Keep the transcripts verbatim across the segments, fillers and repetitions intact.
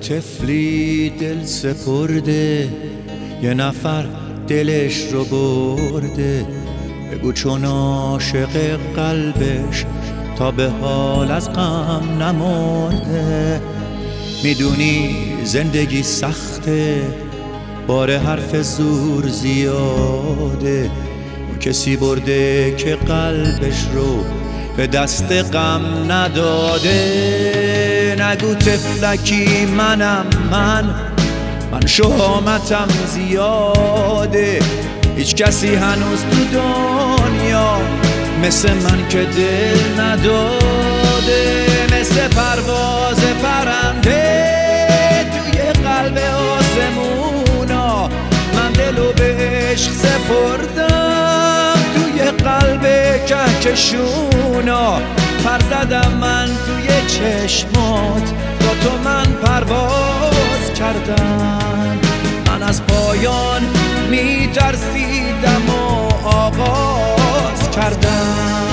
طفلی دل سپرده، یه نفر دلش رو برده. بگو چون عاشق قلبش تا به حال از غم نمرده. میدونی زندگی سخته، بار حرف زور زیاده. اون کسی برده که قلبش رو به دست غم نداده. نگو طفلکی منم من، من شهامتم زیاده. هیچ کسی هنوز تو دنیا مثل من که دل نداده. مثل پرواز پرنده توی قلب آسمونا، من دلو به عشق سپردم توی قلب کهکشونا. پر زدم من توی چشمات، با تو من پرواز کردم. من از پایان میترسیدم و آغاز کردم.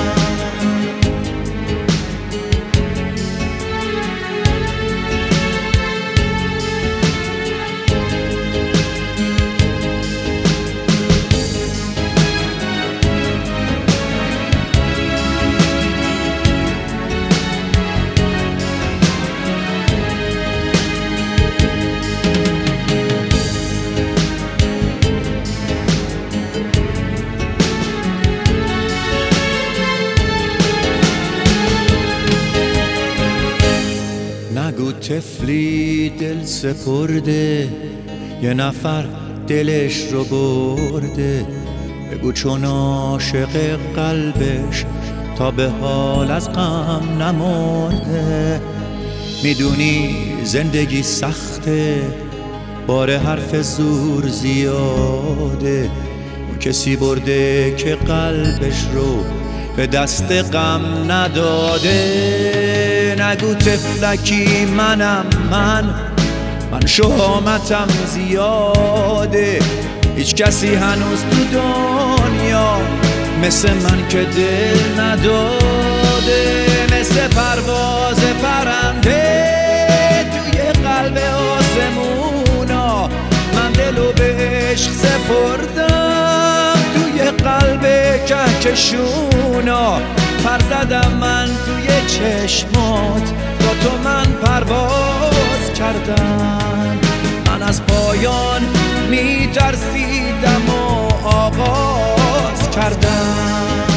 نگو طفلی دل سپرده، یه نفر دلش رو برده. بگو چون عاشق قلبش تا به حال از غم نمرده. میدونی زندگی سخته، بار حرف زور زیاده. اون کسی برده که قلبش رو به دست غم نداده. نگو طفلکی منم من، من شهامتم زیاده. هیچ کسی هنوز تو دنیا مثل من که دل نداده. مثل پرواز پرنده توی قلب آسمونا، من دلو به عشق سپردم توی قلب کهکشونا. پر زدم من توی چشمات، با تو من پرواز کردم. من از پایان میترسیدم و آغاز کردم.